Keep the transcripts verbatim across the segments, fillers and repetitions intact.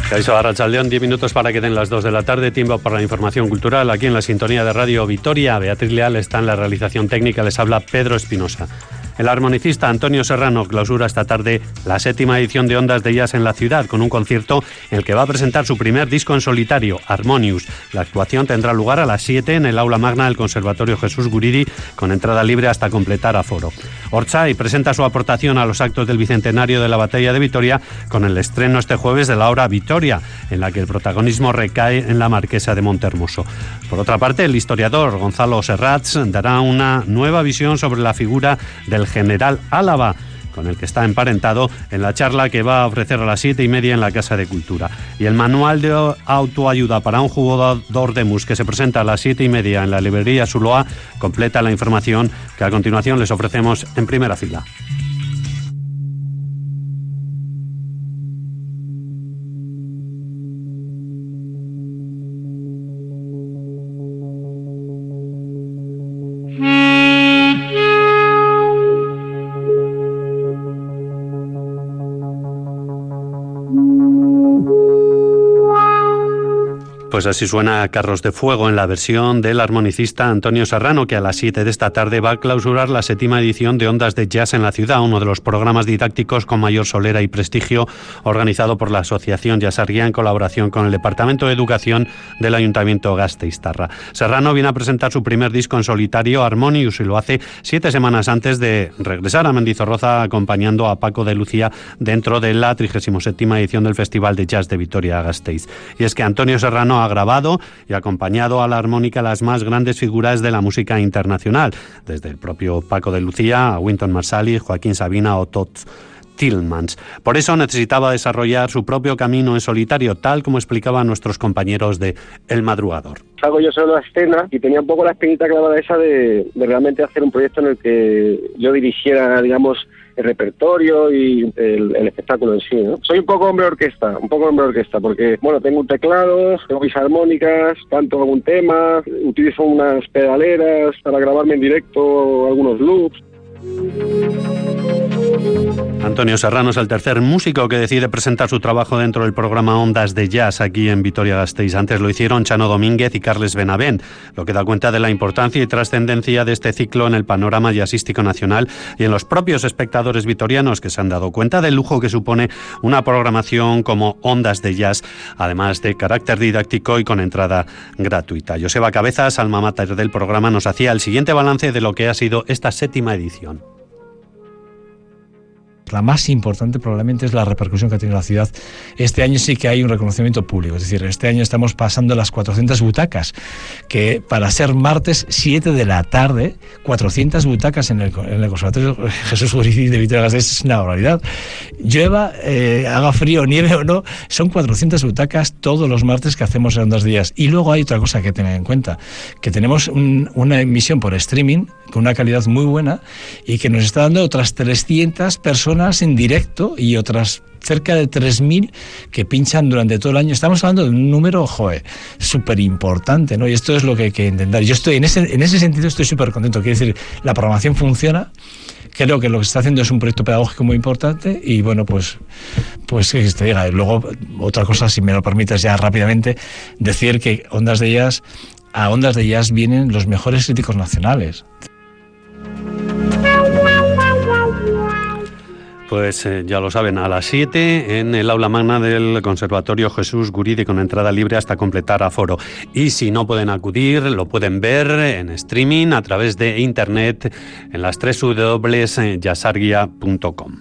Caixo Arratsaldeón, diez minutos para que den las dos de la tarde, tiempo para la información cultural, aquí en la sintonía de Radio Vitoria. Beatriz Leal está en la realización técnica, les habla Pedro Espinosa. El armonicista Antonio Serrano clausura esta tarde la séptima edición de Ondas de Jazz en la ciudad, con un concierto en el que va a presentar su primer disco en solitario, Harmonious. La actuación tendrá lugar a las siete en el aula magna del Conservatorio Jesús Guridi, con entrada libre hasta completar aforo. Ortzai presenta su aportación a los actos del bicentenario de la Batalla de Vitoria con el estreno este jueves de la obra Vitoria, en la que el protagonismo recae en la marquesa de Montermoso. Por otra parte, el historiador Gonzalo Serrats dará una nueva visión sobre la figura del general Álava, con el que está emparentado, en la charla que va a ofrecer a las siete y media en la Casa de Cultura. Y el manual de autoayuda para un jugador de mus, que se presenta a las siete y media en la librería Zuloa, completa la información que a continuación les ofrecemos en primera fila. Pues así suena Carros de Fuego en la versión del armonicista Antonio Serrano, que a las siete de esta tarde va a clausurar la séptima edición de Ondas de Jazz en la ciudad, uno de los programas didácticos con mayor solera y prestigio, organizado por la Asociación Jazzarguía en colaboración con el Departamento de Educación del Ayuntamiento Gasteiztarra. Serrano viene a presentar su primer disco en solitario, Harmonious, y lo hace siete semanas antes de regresar a Mendizorroza, acompañando a Paco de Lucía dentro de la trigésima séptima edición del Festival de Jazz de Vitoria-Gasteiz. Y es que Antonio Serrano ha grabado y acompañado a la armónica las más grandes figuras de la música internacional, desde el propio Paco de Lucía a Wynton Marsalis, Joaquín Sabina o Todd Tillmans. Por eso necesitaba desarrollar su propio camino en solitario, tal como explicaban nuestros compañeros de El Madrugador. Hago yo solo la escena y tenía un poco la espinita clavada esa de, de realmente hacer un proyecto en el que yo dirigiera, digamos, el repertorio y el, el espectáculo en sí, ¿no? Soy un poco hombre orquesta, un poco hombre orquesta, porque, bueno, tengo un teclado, tengo mis armónicas, canto algún tema, utilizo unas pedaleras para grabarme en directo algunos loops. Antonio Serrano es el tercer músico que decide presentar su trabajo dentro del programa Ondas de Jazz aquí en Vitoria-Gasteiz. Antes lo hicieron Chano Domínguez y Carles Benavent, lo que da cuenta de la importancia y trascendencia de este ciclo en el panorama jazzístico nacional y en los propios espectadores vitorianos, que se han dado cuenta del lujo que supone una programación como Ondas de Jazz, además de carácter didáctico y con entrada gratuita. Joseba Cabezas, alma mater del programa, nos hacía el siguiente balance de lo que ha sido esta séptima edición. La más importante probablemente es la repercusión que ha tenido la ciudad. Este año sí que hay un reconocimiento público, es decir, este año estamos pasando las cuatrocientas butacas, que para ser martes siete de la tarde, cuatrocientas butacas en el, en el Conservatorio Jesús Guridi de Vitoria-Gasteiz es una barbaridad. Llueva, eh, haga frío, nieve o no, son cuatrocientas butacas todos los martes que hacemos en Ondas Días. Y luego hay otra cosa que tener en cuenta, que tenemos un, una emisión por streaming con una calidad muy buena y que nos está dando otras trescientas personas en directo y otras cerca de tres mil que pinchan durante todo el año. Estamos hablando de un número, joder, súper importante, ¿no? Y esto es lo que hay que intentar. Yo estoy, en ese, en ese sentido estoy súper contento. Quiere decir, la programación funciona. Creo que lo que se está haciendo es un proyecto pedagógico muy importante y, bueno, pues, pues que te diga. Y luego, otra cosa, si me lo permites ya rápidamente, decir que Ondas de Jazz, a Ondas de Jazz vienen los mejores críticos nacionales. Pues eh, ya lo saben, a las siete en el aula magna del Conservatorio Jesús Guridi, con entrada libre hasta completar aforo. Y si no pueden acudir, lo pueden ver en streaming a través de internet en las tres w w w punto jazzarguia punto com.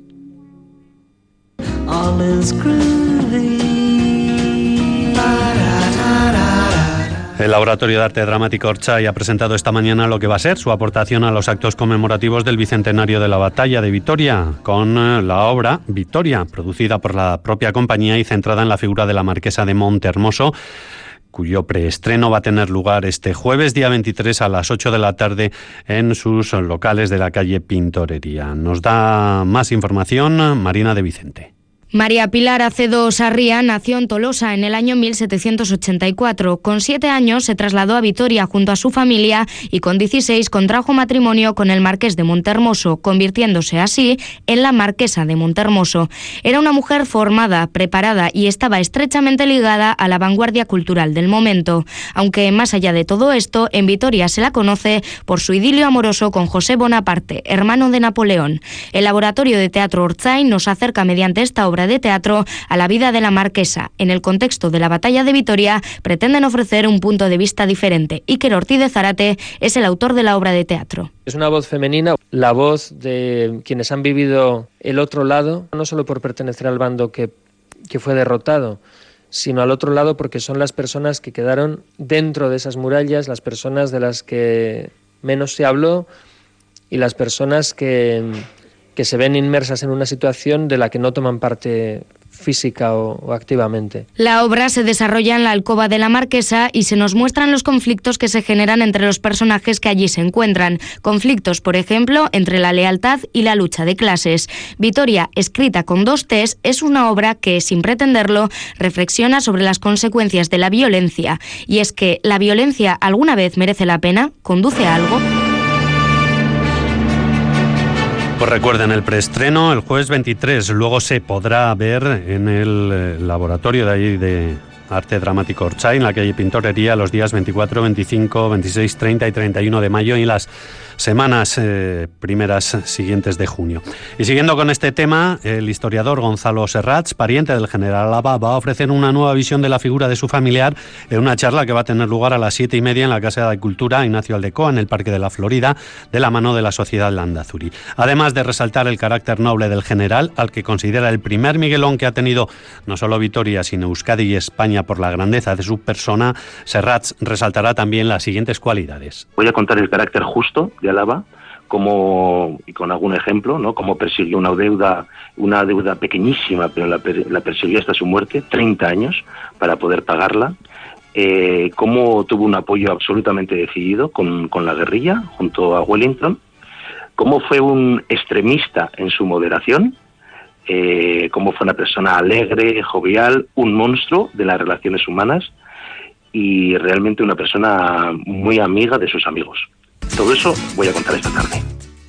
El Laboratorio de Arte Dramático Ortzai ha presentado esta mañana lo que va a ser su aportación a los actos conmemorativos del Bicentenario de la Batalla de Vitoria, con la obra Vitoria, producida por la propia compañía y centrada en la figura de la marquesa de Montermoso, cuyo preestreno va a tener lugar este jueves, día veintitrés, a las ocho de la tarde en sus locales de la calle Pintorería. Nos da más información Marina de Vicente. María Pilar Acedo Sarria nació en Tolosa en el año mil setecientos ochenta y cuatro. Con siete años se trasladó a Vitoria junto a su familia y con dieciséis contrajo matrimonio con el marqués de Montermoso, convirtiéndose así en la marquesa de Montermoso. Era una mujer formada, preparada y estaba estrechamente ligada a la vanguardia cultural del momento. Aunque más allá de todo esto, en Vitoria se la conoce por su idilio amoroso con José Bonaparte, hermano de Napoleón. El Laboratorio de Teatro Ortzain nos acerca mediante esta obra de teatro a la vida de la marquesa. En el contexto de la batalla de Vitoria pretenden ofrecer un punto de vista diferente. Iker Ortiz de Zárate es el autor de la obra de teatro. Es una voz femenina, la voz de quienes han vivido el otro lado, no solo por pertenecer al bando que, que fue derrotado, sino al otro lado porque son las personas que quedaron dentro de esas murallas, las personas de las que menos se habló y las personas que que se ven inmersas en una situación de la que no toman parte física o, o activamente. La obra se desarrolla en la alcoba de la marquesa y se nos muestran los conflictos que se generan entre los personajes que allí se encuentran. Conflictos, por ejemplo, entre la lealtad y la lucha de clases. Vitoria, escrita con dos T's, es una obra que, sin pretenderlo, reflexiona sobre las consecuencias de la violencia. Y es que, ¿la violencia alguna vez merece la pena? ¿Conduce a algo? Pues recuerden el preestreno el jueves veintitrés, luego se podrá ver en el eh, laboratorio de ahí de Arte Dramático Ortzain, en la calle Pintorería, los días veinticuatro, veinticinco, veintiséis, treinta y treinta y uno de mayo y las semanas eh, primeras siguientes de junio. Y siguiendo con este tema, el historiador Gonzalo Serrats, pariente del general Alaba, va a ofrecer una nueva visión de la figura de su familiar en una charla que va a tener lugar a las siete y media en la Casa de Cultura Ignacio Aldecoa, en el Parque de la Florida, de la mano de la Sociedad Landazuri. Además de resaltar el carácter noble del general, al que considera el primer Miguelón que ha tenido no solo Vitoria, sino Euskadi y España por la grandeza de su persona, Serrats resaltará también las siguientes cualidades. Voy a contar el carácter justo de Alaba, como, y con algún ejemplo, ¿no? Cómo persiguió una deuda, una deuda pequeñísima, pero la, la persiguió hasta su muerte, treinta años, para poder pagarla. Eh, cómo tuvo un apoyo absolutamente decidido con, con la guerrilla, junto a Wellington. Cómo fue un extremista en su moderación. Eh, cómo fue una persona alegre, jovial, un monstruo de las relaciones humanas y realmente una persona muy amiga de sus amigos. Todo eso voy a contar esta tarde.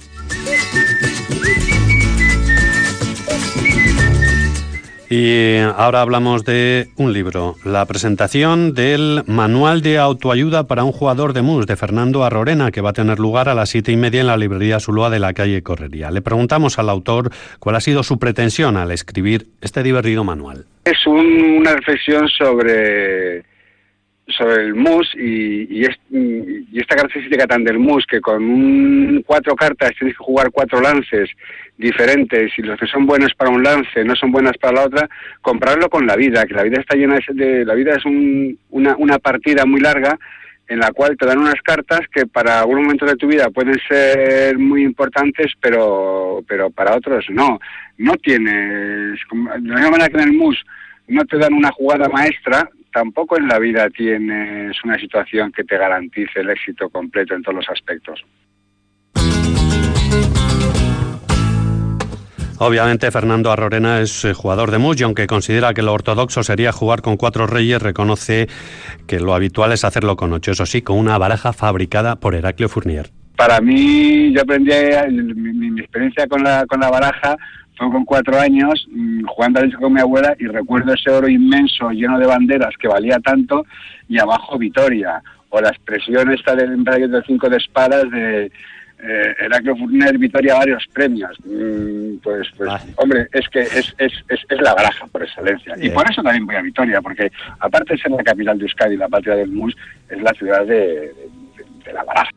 Y ahora hablamos de un libro, la presentación del Manual de Autoayuda para un jugador de mus, de Fernando Arrorena, que va a tener lugar a las siete y media en la librería Zuloa de la calle Correría. Le preguntamos al autor cuál ha sido su pretensión al escribir este divertido manual. Es un, una reflexión sobre... sobre el mus y, y, es, y esta característica tan del mus que con un, cuatro cartas tienes que jugar cuatro lances diferentes y los que son buenos para un lance no son buenas para la otra, compararlo con la vida, que la vida está llena de... de la vida es un, una, una partida muy larga en la cual te dan unas cartas que para algún momento de tu vida pueden ser muy importantes, pero pero para otros no. No tienes... De la misma manera que en el mus no te dan una jugada maestra, tampoco en la vida tienes una situación que te garantice el éxito completo en todos los aspectos. Obviamente Fernando Arrorena es jugador de mus y aunque considera que lo ortodoxo sería jugar con cuatro reyes, reconoce que lo habitual es hacerlo con ocho, eso sí, con una baraja fabricada por Heraclio Fournier. Para mí, yo aprendí, mi, mi experiencia con la, con la baraja fue con cuatro años, jugando a con mi abuela, y recuerdo ese oro inmenso lleno de banderas que valía tanto, y abajo Vitoria, o la expresión esta del emperador de cinco de espadas de eh, Heraclio Fournier, Vitoria, varios premios. Mm, pues, pues vale. Hombre, es que es, es, es, es la baraja por excelencia. Bien. Y por eso también voy a Vitoria, porque aparte de ser la capital de Euskadi, la patria del mus, es la ciudad de, de, de la baraja.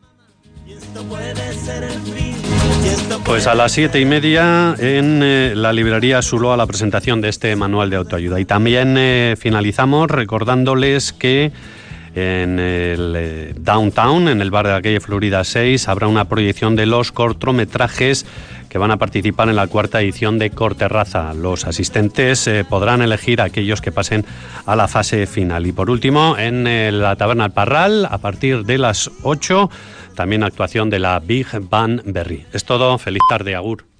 Pues a las siete y media en eh, la librería Zuloa la presentación de este manual de autoayuda. Y también eh, finalizamos recordándoles que en el eh, Downtown, en el bar de la calle Florida seis, habrá una proyección de los cortometrajes que van a participar en la cuarta edición de Corterraza. Los asistentes eh, podrán elegir aquellos que pasen a la fase final. Y por último, en eh, la Taberna El Parral, a partir de las ocho, también actuación de la Big Band Berry. Es todo, feliz tarde, agur.